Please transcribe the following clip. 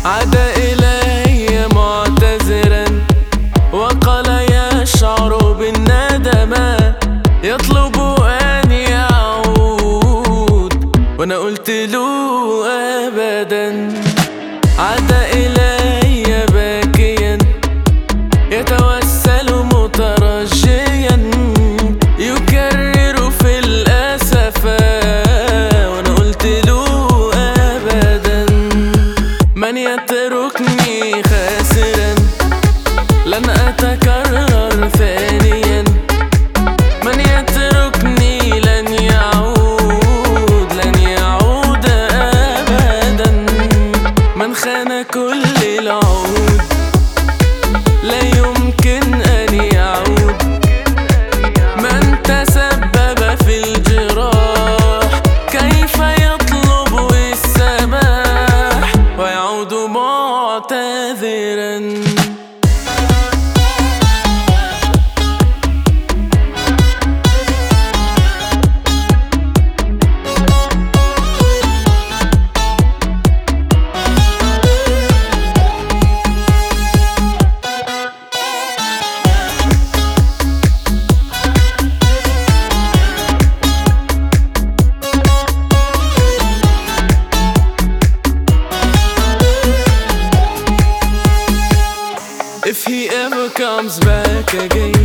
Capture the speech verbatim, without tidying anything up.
عاد إلي معتذرا وقال يشعر بالندم، يطلب أن يعود وأنا قلت له أبدا. عاد إلي باكيا يتوسل مترجيا، يكرر في الأسف وأنا قلت له أبدا. من يتركني خاسرا لن أتكرر ثانيا، من يتركني لن يعود لن يعود أبدا. من خان كل العهود لا يمكن أن يعود، من تسبب في الجراح كيف يطلب السماح ويعود معتذرا. If he ever comes back again,